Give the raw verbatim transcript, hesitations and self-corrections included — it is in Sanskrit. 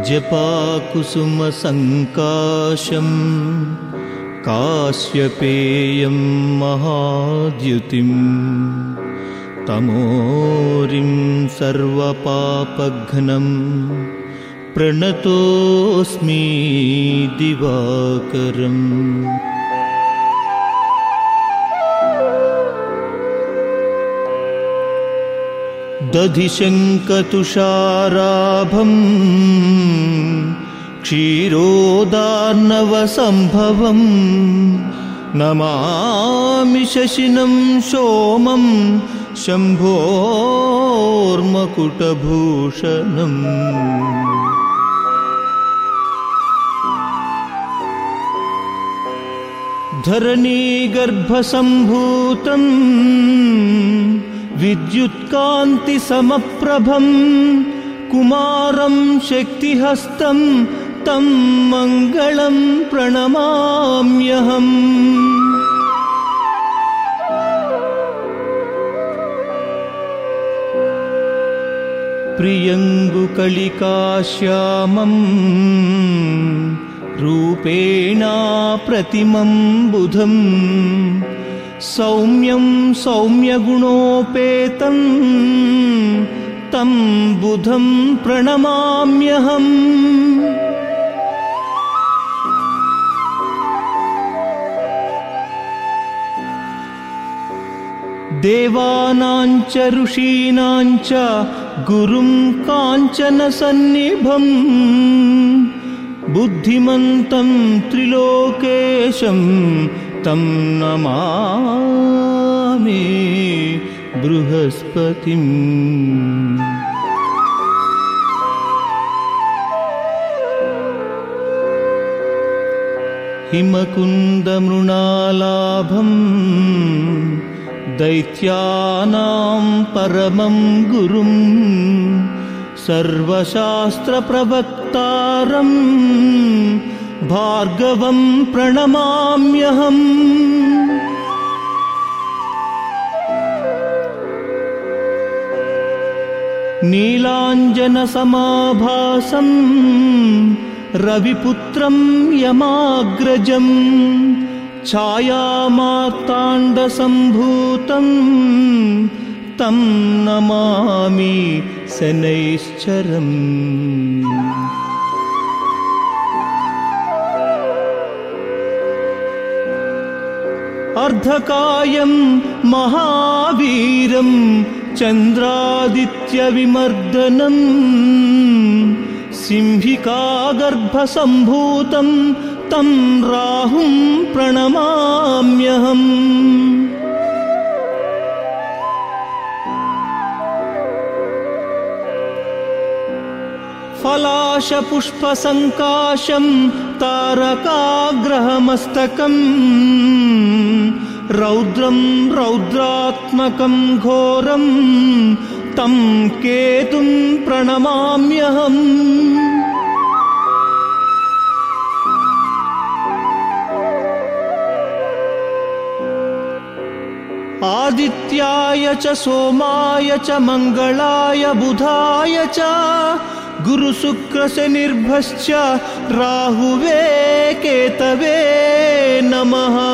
जपाकुसुमसङ्काशं काश्यपेयं महाद्युतिं तमोरिं सर्वपापघ्नं प्रणतोऽस्मि दिवाकरम्। दधिशङ्कतुषाराभं क्षीरोदार्णवसम्भवं नमामि शशिनं सोमं शम्भोर्मकुटभूषणम्। धरणीगर्भसम्भूतं विद्युत्कान्तिसमप्रभं कुमारं शक्तिहस्तं तं मङ्गलं प्रणमाम्यहम्। प्रियङ्गुकलिकाश्यामं रूपेणा प्रतिमं बुधं सौम्यं सौम्यगुणोपेतं तं बुधं प्रणमाम्यहम्। देवानां च ऋषीणां च गुरुं काञ्चनसन्निभं बुद्धिमन्तं त्रिलोकेशं तं नमामि बृहस्पतिम्। हिमकुन्दमृणालाभं दैत्यानां परमं गुरुं सर्वशास्त्रप्रवक्तारं भार्गवं प्रणमाम्यहम्। नीलाञ्जनसमाभासं रविपुत्रं यमाग्रजं छायामार्ताण्डसम्भूतं तं नमामि शनैश्चरम्। अर्धकायं महावीरं चन्द्रादित्यविमर्दनं सिंहिकागर्भसम्भूतं तं राहुं प्रणमाम्यहम्। फलाशपुष्पसङ्काशं तारकाग्रहमस्तकं रौद्रं रौद्रात्मकं घोरं तं केतुं प्रणमाम्यहम्। आदित्याय च सोमाय च मङ्गलाय बुधाय च गुरुशुक्रशनिर्भश्च राहुवे केतवे नमः।